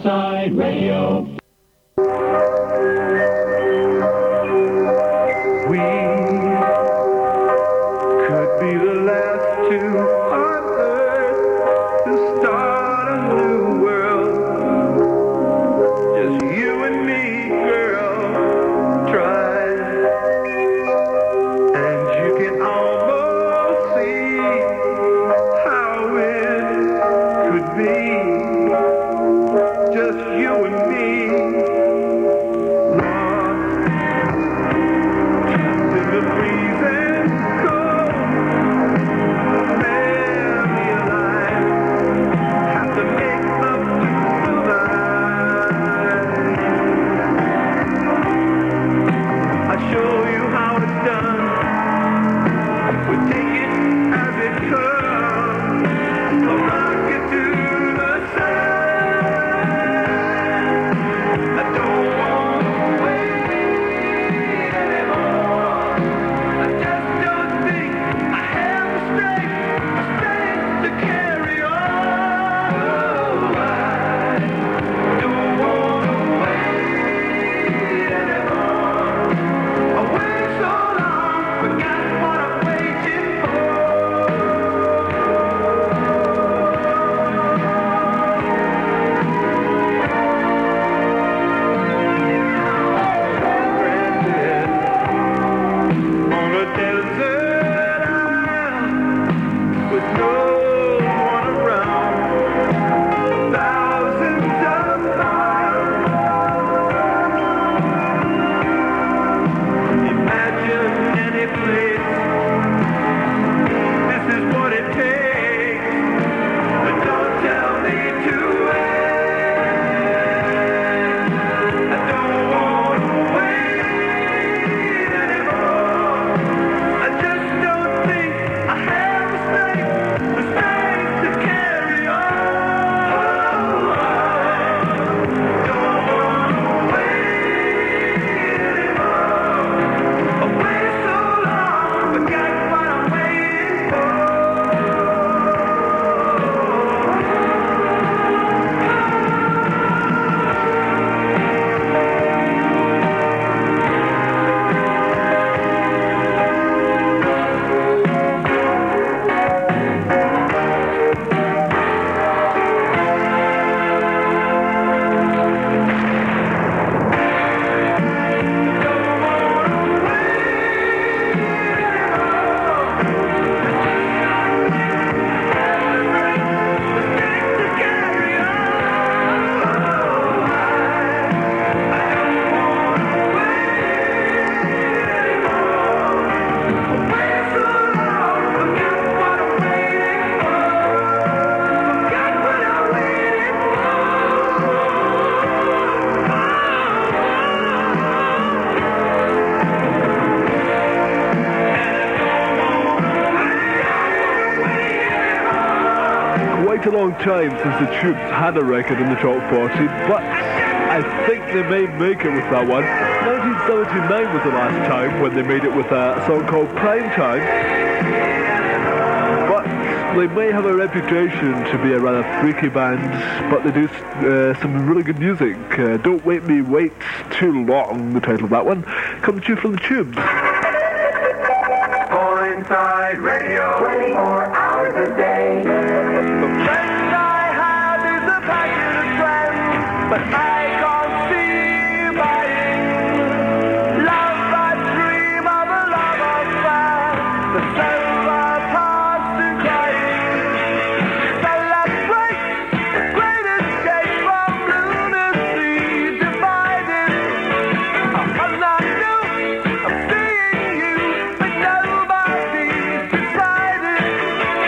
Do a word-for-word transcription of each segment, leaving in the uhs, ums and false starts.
Pointside Radio. We could be the last two on earth to start a new world. Just you and me, girl. Try, and you can almost see how it could be. Just you and me. A long time since the Tubes had a record in the top forty, but I think they may make it with that one. nineteen seventy-nine was the last time when they made it with a song called Prime Time, but they may have a reputation to be a rather freaky band, but they do uh, some really good music. Uh, Don't Make Me Wait Too Long, the title of that one, comes to you from the Tubes. Pointside Radio, twenty-four hours a day. The friend I have is a packet of friends, but I can't see buying. Love, I dream of a love affair, the sober past and crying. Celebrate the great escape from lunacy divided. I'm not new, I'm seeing you, but nobody's decided.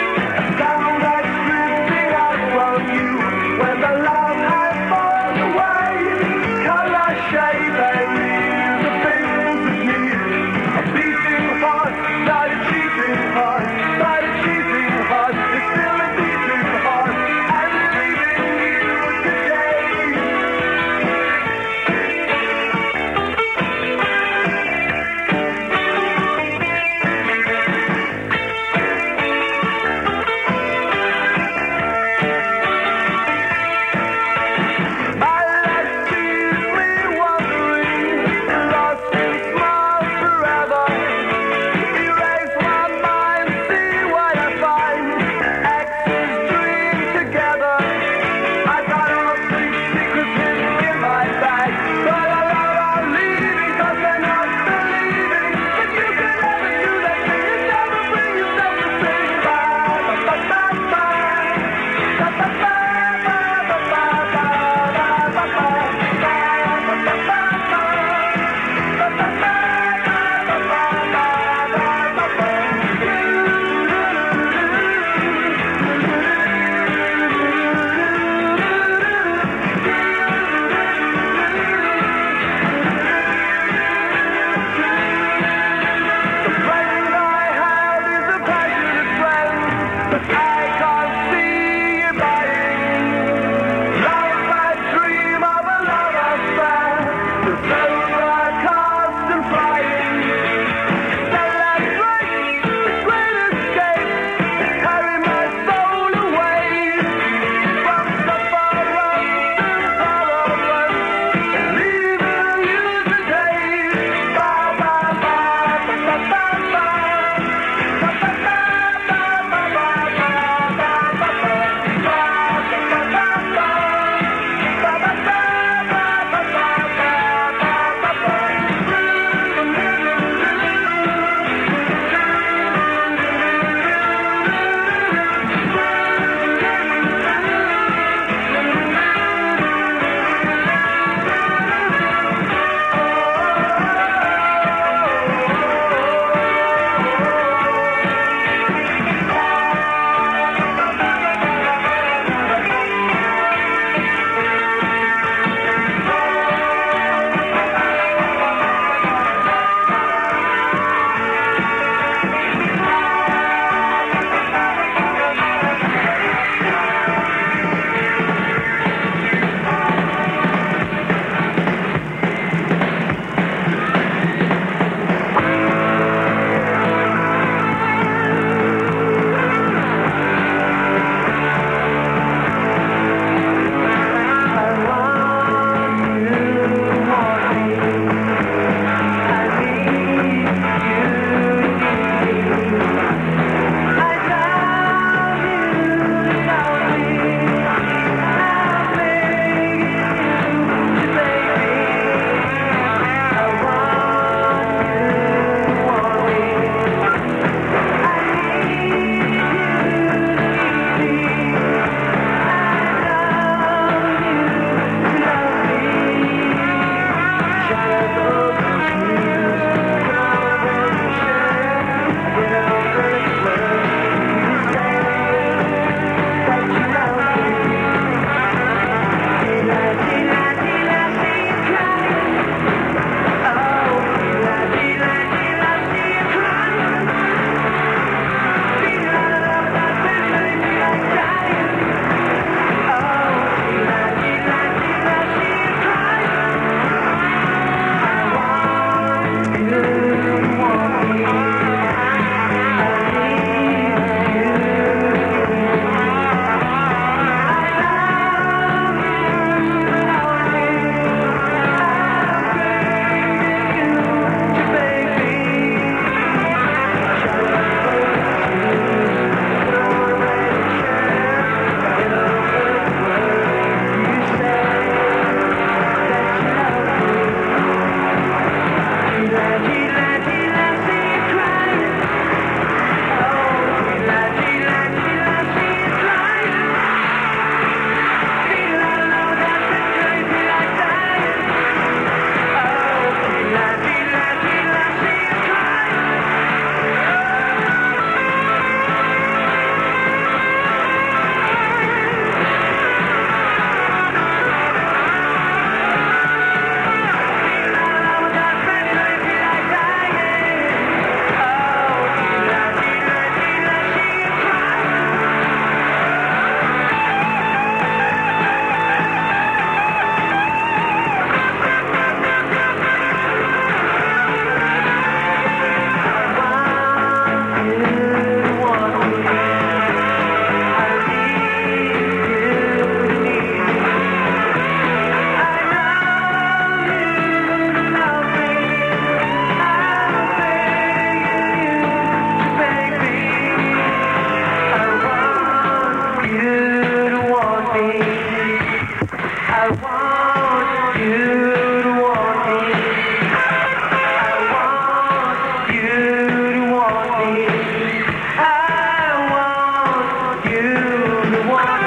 want you to want me. I want you to want me. I want you to want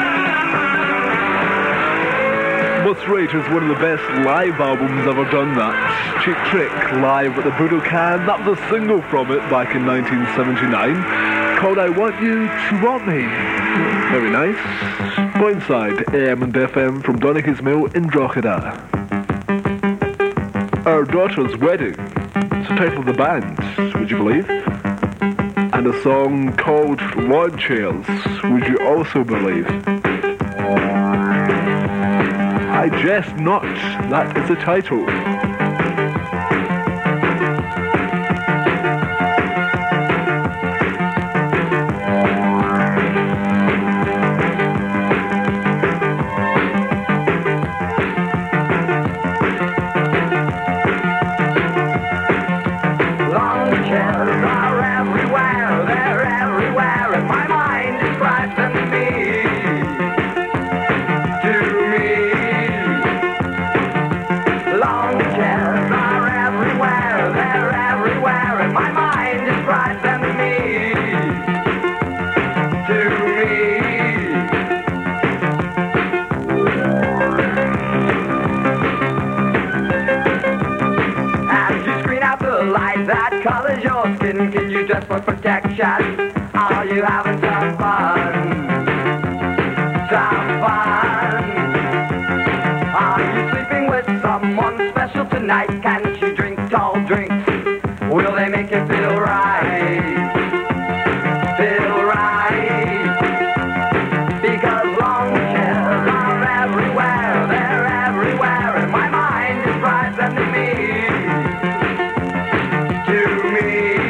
me. Must Rate is one of the best live albums ever done. That Cheap Trick live at the Budokan. That was a single from it back in nineteen seventy-nine called I Want You to Want Me. Very nice. Go inside A M and F M from Donaghy's Mill in Drogheda. Our Daughter's Wedding. It's the title of the band, would you believe? And a song called Lawn Chairs, would you also believe? I jest not. That is the title. Just for protection, are you having some fun? Some fun. Are you sleeping with someone special tonight? Can she drink tall drinks? Will they make you feel right? Feel right? Because long chairs are everywhere, they're everywhere, and my mind is right sending me to me.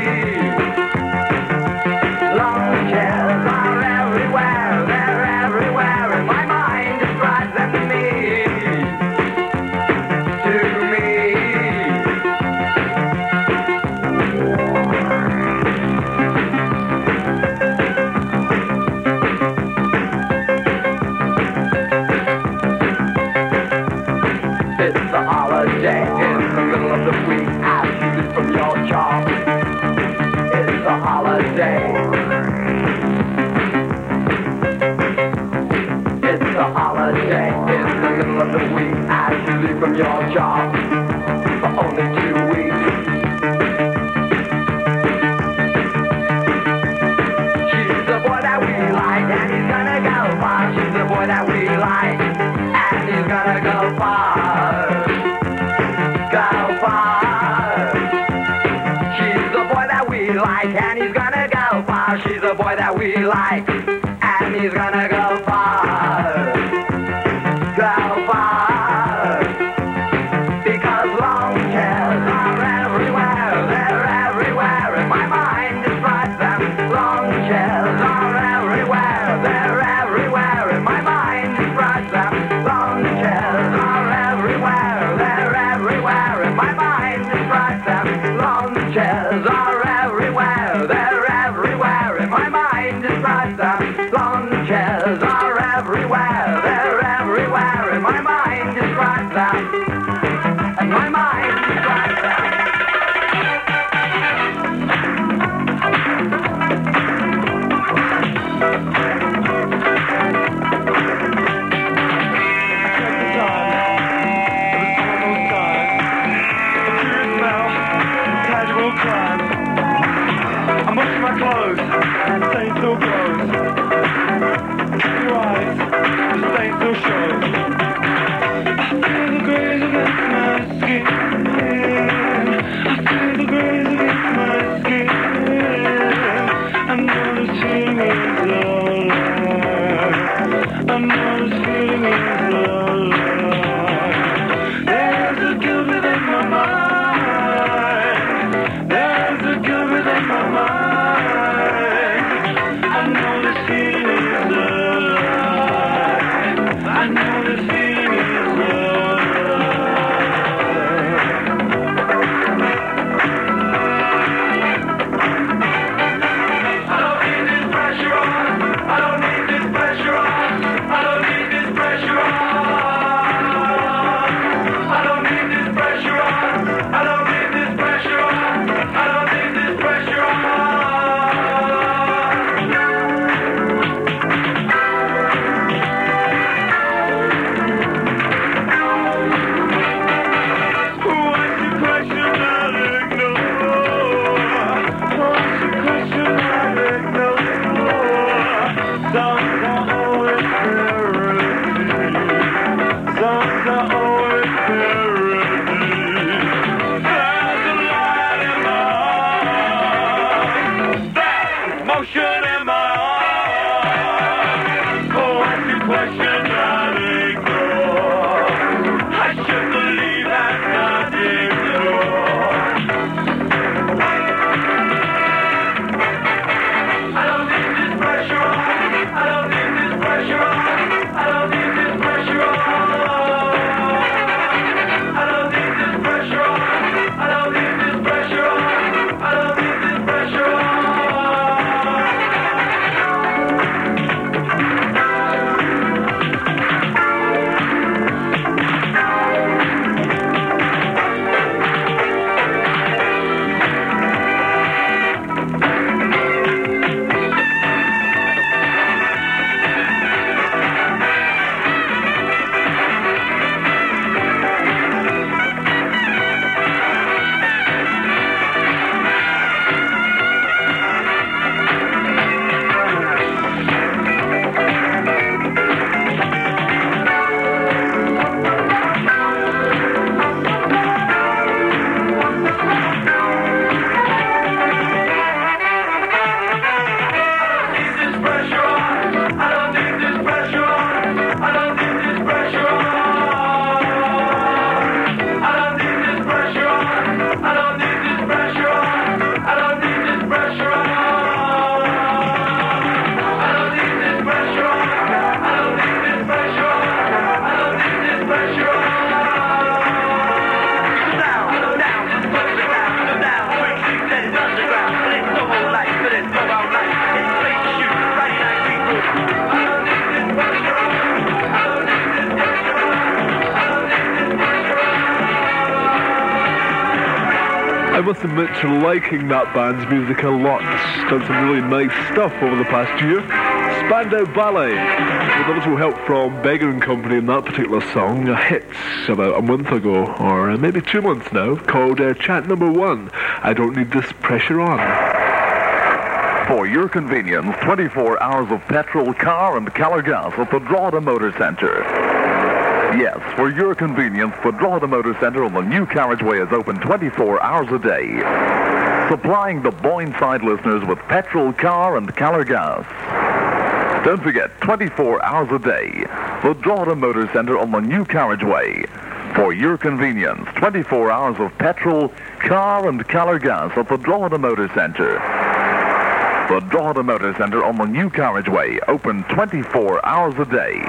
From your job for only two weeks. She's the boy that we like, and he's gonna go far. She's the boy that we like, and he's gonna go far. Go far. She's the boy that we like, and he's gonna go far. She's the boy that we like, and he's gonna go far. Go far. I don't need this pressure on. questions I'll ignore. I should believe and not ignore. I don't need this pressure on. I don't need this pressure on. I don't need this pressure on. I don't need this pressure on. I don't need this pressure on. I don't need this pressure on. I must admit to liking that band's music a lot. It's done some really nice stuff over the past year. Spandau Ballet, with a little help from Beggar and Company in that particular song, a hit about a month ago, or uh, maybe two months now, called uh, Chant Number One, I Don't Need This Pressure On. For your convenience, twenty-four hours of petrol, car, and color gas at the Drogheda Motor Centre. Yes, for your convenience, the Drogheda Motor Centre on the new carriageway is open twenty-four hours a day, supplying the Boyneside listeners with petrol, car, and color gas. Don't forget, twenty-four hours a day, the Drogheda Motor Centre on the new carriageway. For your convenience, twenty-four hours of petrol, car, and color gas at the Drogheda Motor Centre. The Drogheda Motor Centre on the new carriageway, open twenty-four hours a day.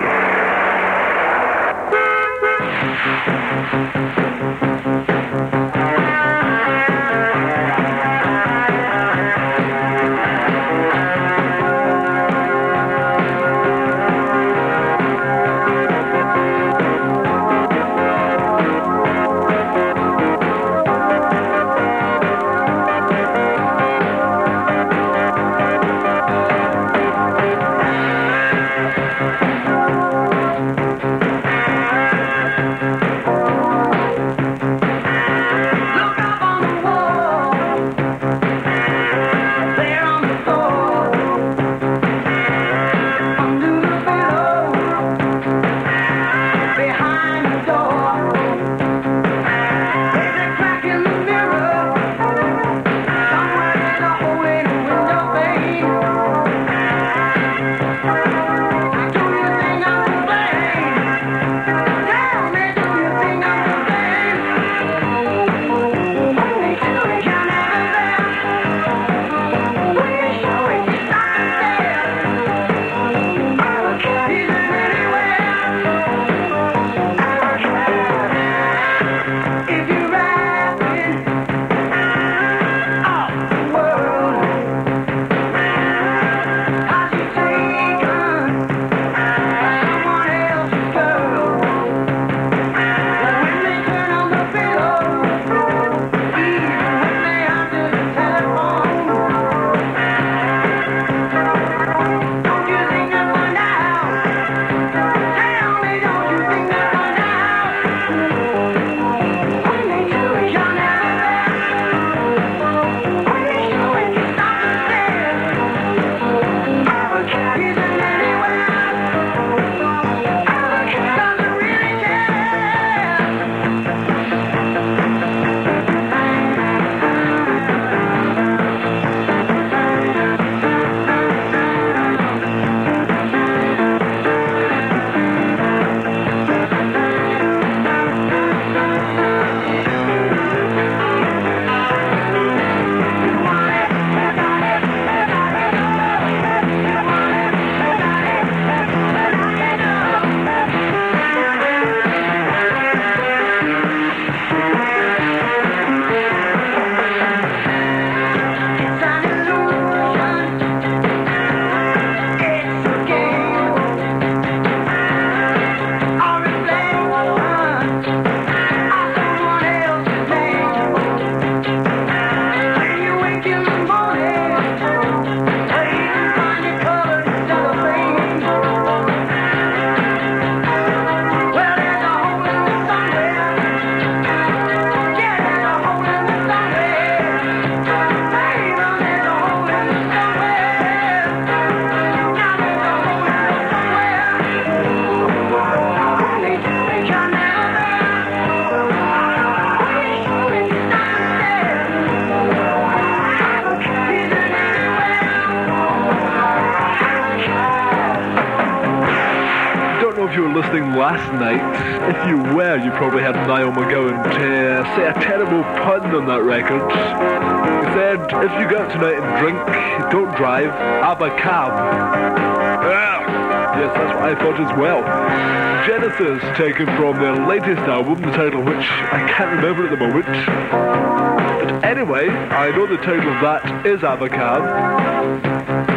you were listening last night, if you were, you probably heard Niall McGowan uh, say a terrible pun on that record. He said, if you go out tonight and drink, don't drive, have a cab. Ah, yes, that's what I thought as well. Genesis, taken from their latest album, the title of which I can't remember at the moment. But anyway, I know the title of that is Have a Cab.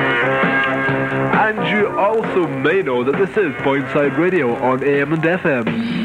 And you also may know that this is Boyneside Radio on A M and F M.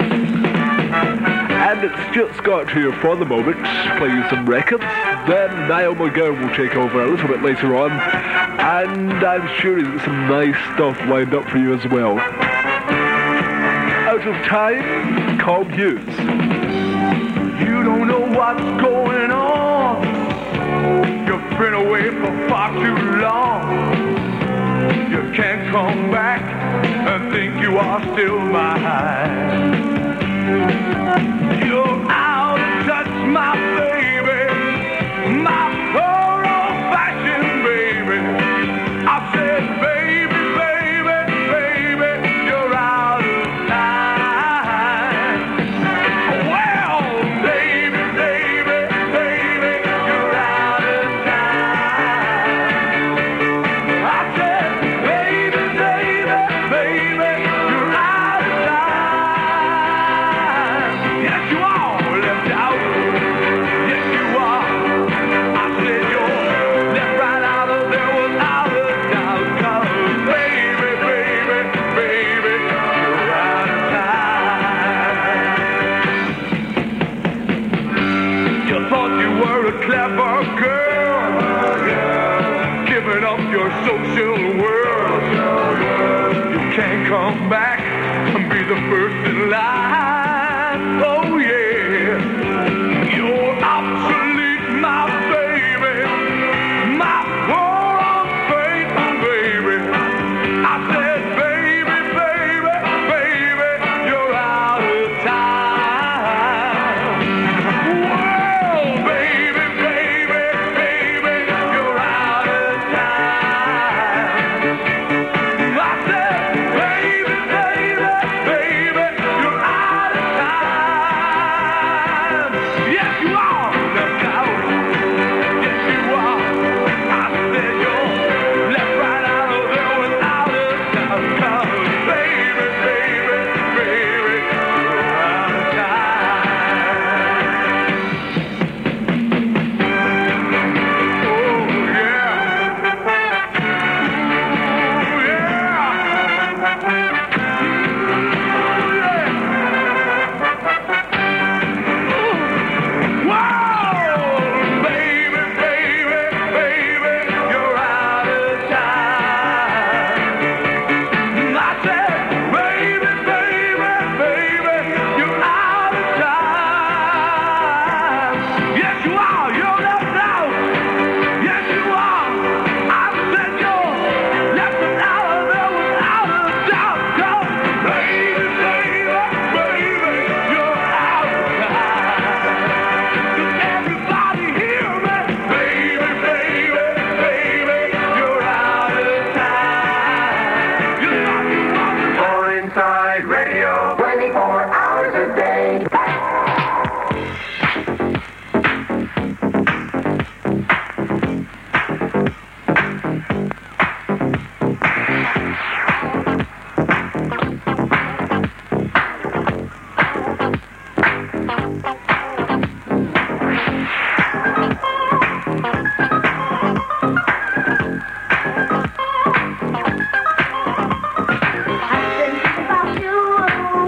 And it's Stuart Scott here for the moment, playing you some records. Then Niall McGowan will take over a little bit later on. And I'm sure he's got some nice stuff lined up for you as well. Out of time, Colm Hughes. You don't know what's going on. You've been away for far too long. You can't come back and think you are still mine. You're out of touch, my baby, my poor old-fashioned baby. I said, baby, baby, baby, you're out of time. Well, baby, baby, baby, you're out of time. I said, baby, baby, baby, you're out of time. Yes, you are left out. Yes, you are. I said you're left right out of there without a doubt. 'Cause baby, baby, baby, you're out of time. You thought you were a clever girl, giving up your social world. You can't come back and be the first in line. Oh yeah, you're obsolete, my baby, my poor unfaithful baby. I said, baby, baby, baby, you're out of time. Whoa, baby, baby, baby, you're out of time. I said, baby, baby, baby, you're out of time. Yes, you are left out. Yes, you are. I said you're left right out of there without a doubt. 'Cause baby, baby, baby, you're out of time. Oh yeah. Oh yeah. Whoa, baby, baby, baby, you're out of time. I said, baby, baby, baby, you're out of time. Yes, you are. You're left out. Yes, you are. I said you're left out of there without a doubt. 'Cause baby, baby, baby, you're out of time. Does everybody hear me? Baby, baby, baby, you're out of time. You're not Boyneside Radio, twenty-four hours a day. I've been thinking about you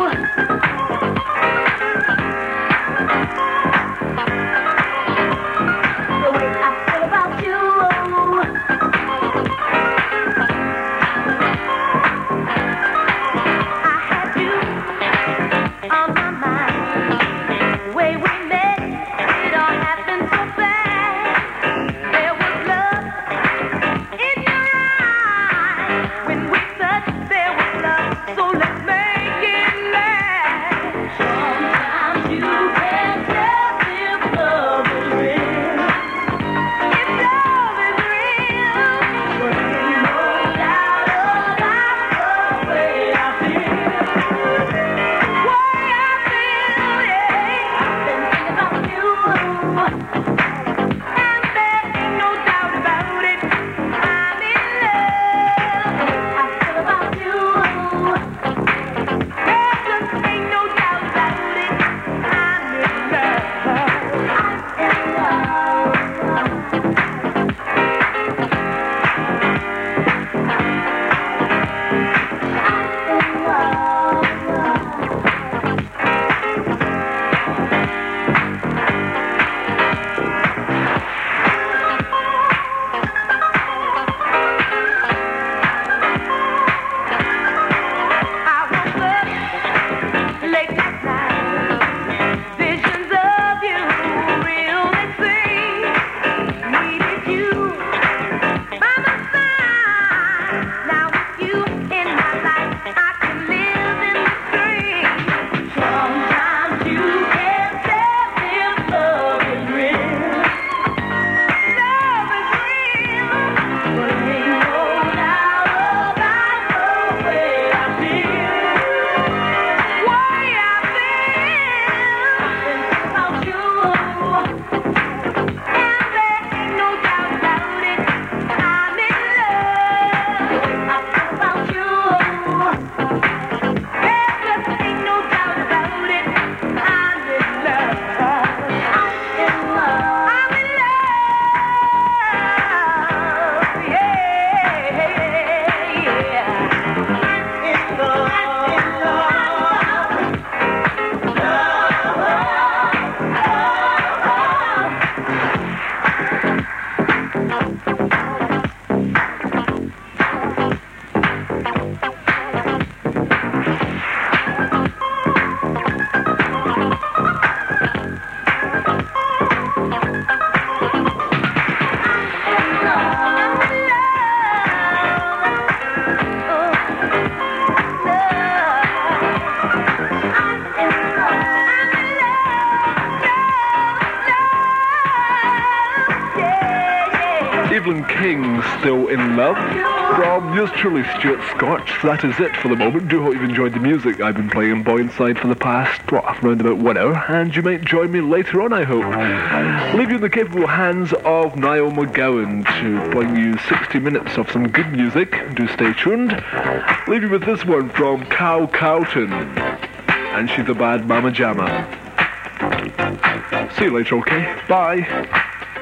Still in Love from yours truly, Stuart Scott. So that is it for the moment. Do hope you've enjoyed the music I've been playing on Boy Inside for the past, what, around about one hour, and you might join me later on, I hope. Leave you in the capable hands of Niall McGowan to bring you sixty minutes of some good music. Do stay tuned. Leave you with this one from Cow Cowton, and she's a bad Mama Jamma. See you later, okay? Bye.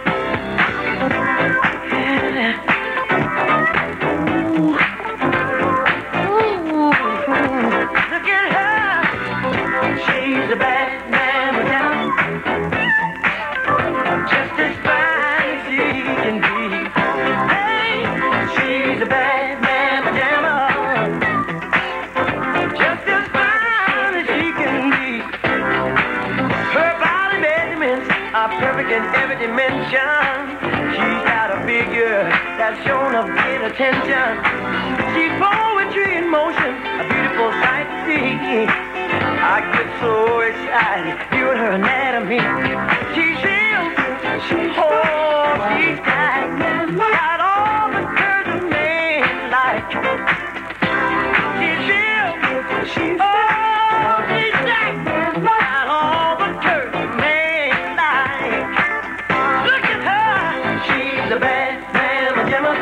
In every dimension, she's got a figure that's shown of great attention. She's poetry in motion, a beautiful sight to see. I get so excited viewing her anatomy. She's real, she's oh, she's got, got all the curves a man like. She's real, she's oh, she's got, got all the curves a man like. She's a bad Mama Jamma,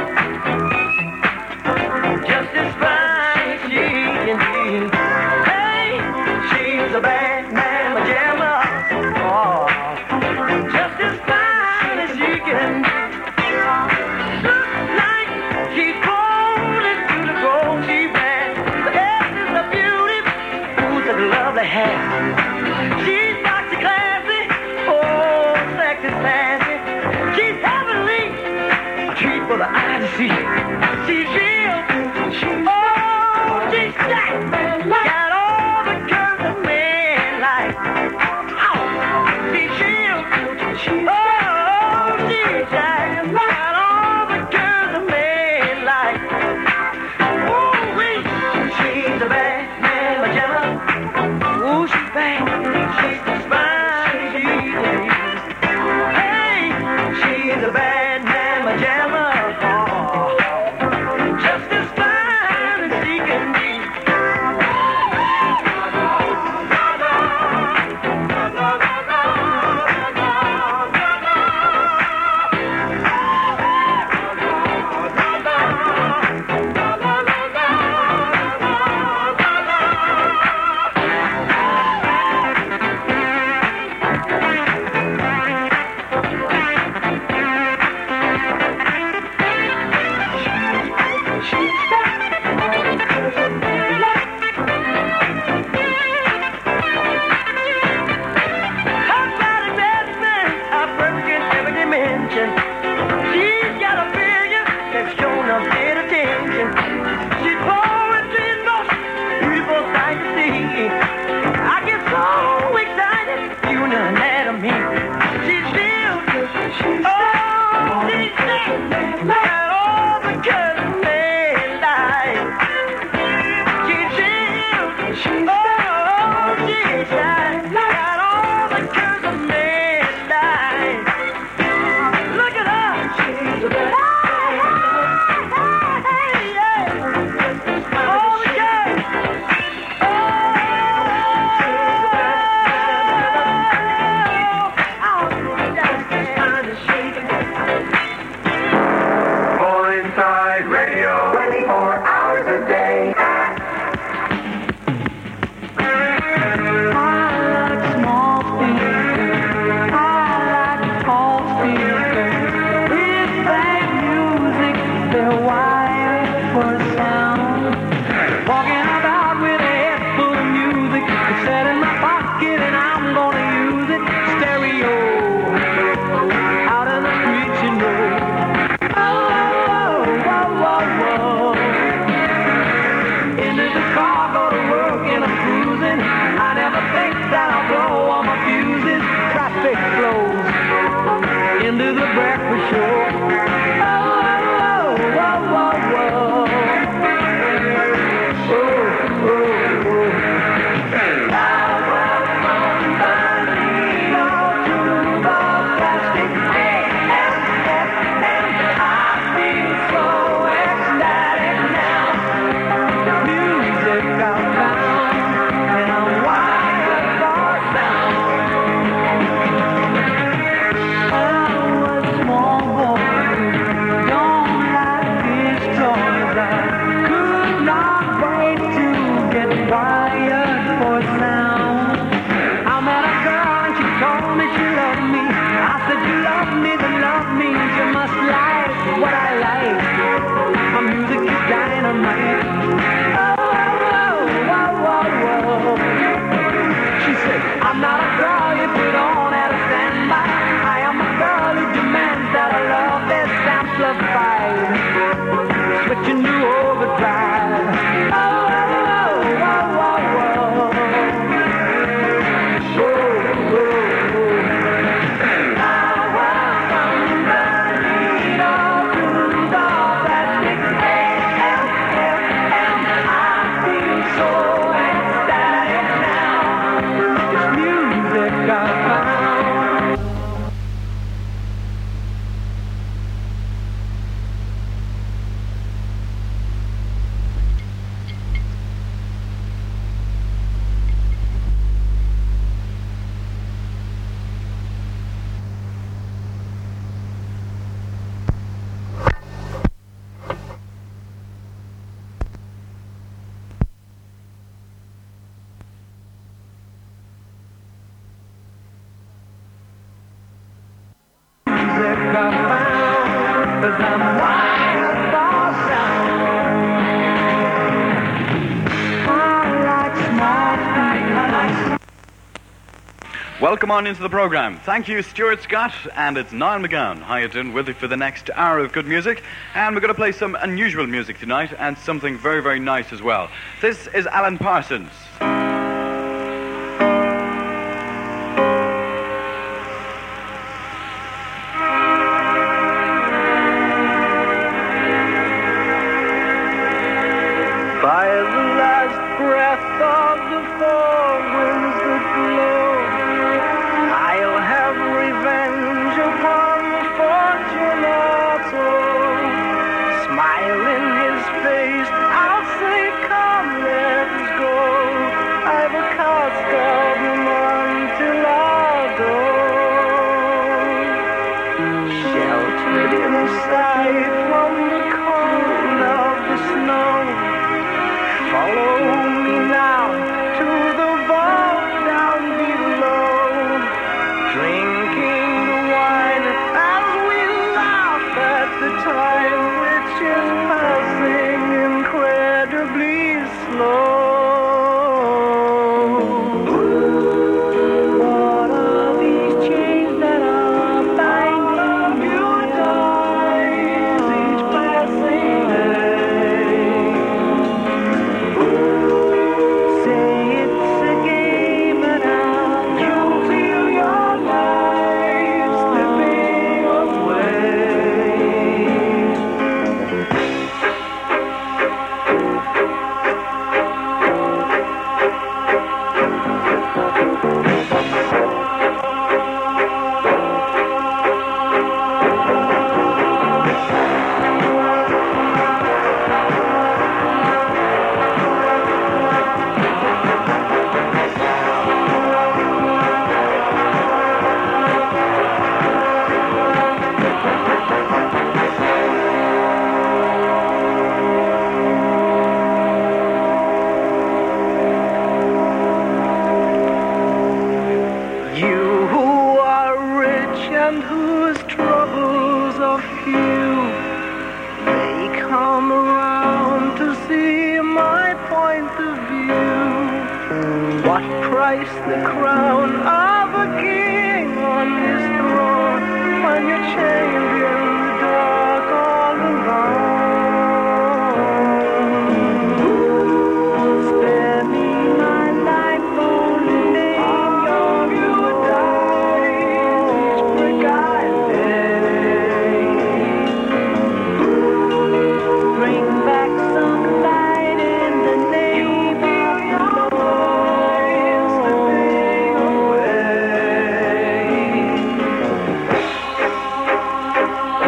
just as fine as she can be. Hey, she's a bad Mama Jamma, oh, just as fine as she can be. Looks like she's born into the gold. She's bad, the S is a beauty, who's a lovely hair. She's boxy classy, oh, sexy sassy. She's heavenly, a treat for the eye to see. She's real, oh, she's stacked, got all the curves a man like. Oh, she's real, oh, she's stacked, got all the curves a man like. Oh, wait, she's a bad Mama Jamma. Oh, she's bad, she's the spine, she's the She's a bad Mama Jamma, oh. for a sound. I met a girl and she told me she loved me. I said, you love me, then love means you must like what I like. My music is dynamite. Oh, oh, oh, oh, oh. She said, I'm not a girl you put on at a standby. I am a girl who demands that I love that's amplified. Switching to overdrive. Oh, oh, oh, oh, oh, oh. Oh, oh, oh. Now I'm underneath all through the plastic A M, I feel so ecstatic now. This music I found. Welcome on into the program. Thank you, Stuart Scott, and it's Niall McGowan. How you doing with you for the next hour of good music? And we're going to play some unusual music tonight, and something very, very nice as well. This is Alan Parsons. By the last breath of the four winds that blow, I'll have revenge upon the Fortunato. Smile in his face, I'll say, come, let's go. I've a cast of Amontillado, sheltered inside from the cold of the snow. Follow me now to the vault down below, drinking the wine as we laugh at the time which is passing incredibly slow. What are these chains that are binding you guys each passing day? Say it's a game and I'll you feel your life slipping away. You who are rich and whose troubles are few, they come around to see my point of view. What price the crown of a king on his throne when you're chained in the dark all alone? Spending my life only in your paradise each forgotten day. Bring back some light in the name of the noise slipping away.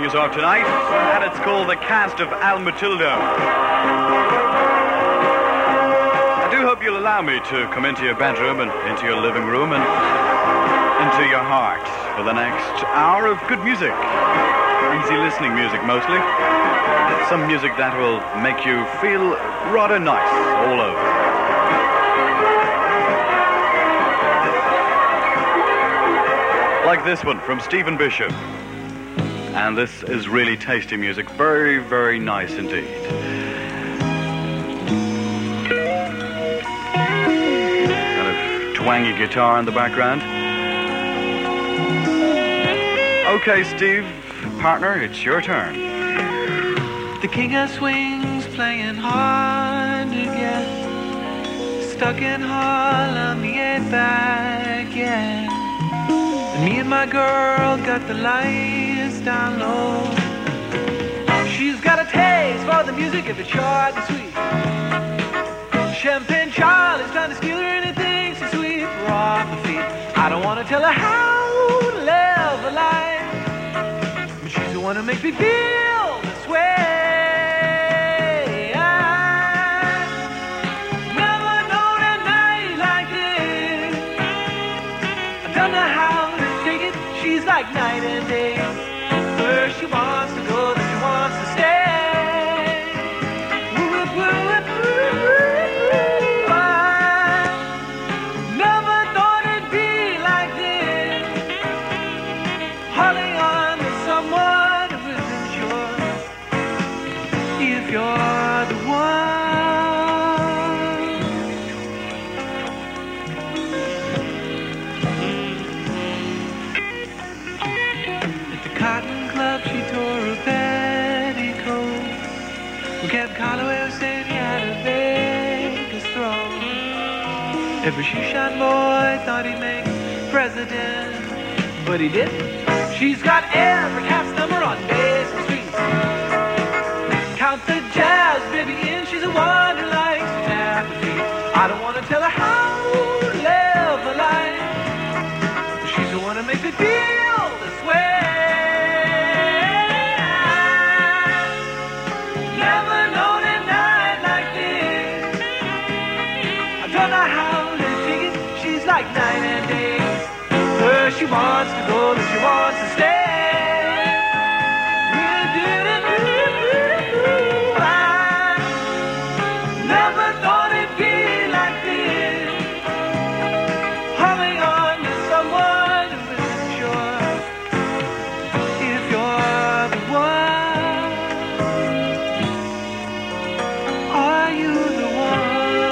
us off tonight, and it's called The Cast of Al Matilda. I do hope you'll allow me to come into your bedroom and into your living room and into your heart for the next hour of good music. Easy listening music mostly. Some music that will make you feel rather nice all over. Like this one from Stephen Bishop. And this is really tasty music. Very, very nice indeed. Got a twangy guitar in the background. Okay, Steve, partner, it's your turn. The king of swings playing hard to get. Stuck in Harlem, he ain't back yet. And me and my girl got the lights down low. She's got a taste for the music if it's short and sweet. Champagne Charlie's trying to steal her anything so sweet for off her feet. I don't want to tell her how to live a life, but she's the one who makes me feel this way. She's like night and day. Where she wants to go, then she wants to stay. Woo, woo, woo, woo, woo. I never thought it'd be like this. Holding on to someone who isn't yours. If you're the one. Cotton Club, she tore her petticoat. Captain Calloway said he had a Vegas throne. Every shoe-shine boy thought he'd make president, but he didn't. She's got every cat's number on Basin Street. Count the jazz, baby, in. She's a one who likes to tap her feet. I don't want to tell her how to live a life. She's the one who makes me feel this way. Like night and day. Where she wants to go, then she wants to stay. I never thought it'd be like this. Holding on to someone who isn't yours. If you're the one, are you the one?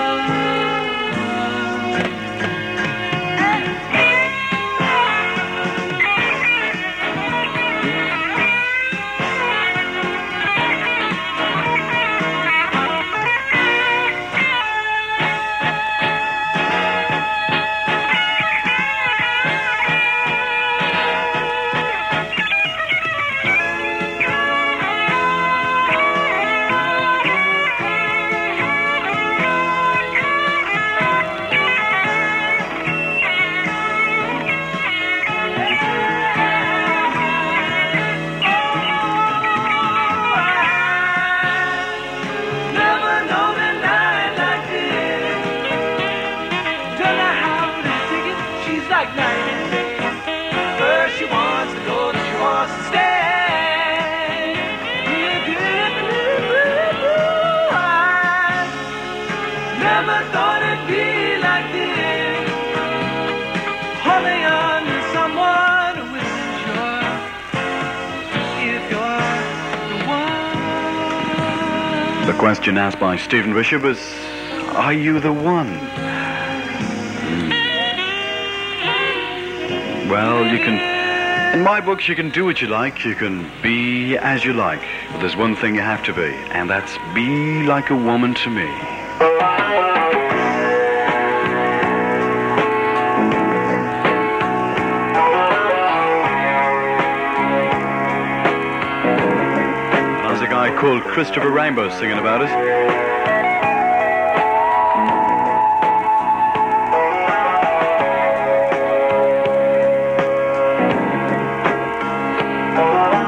Like night and day. Where she wants to go, then she wants to stay. I never thought it'd be like this. Holding on to someone who isn't yours. If you're the one. The question asked by Stephen Bishop is, are you the one? Well, you can, in my books, you can do what you like, you can be as you like, but there's one thing you have to be, and that's be like a woman to me. There's a guy called Christopher Rainbow singing about it. Oh,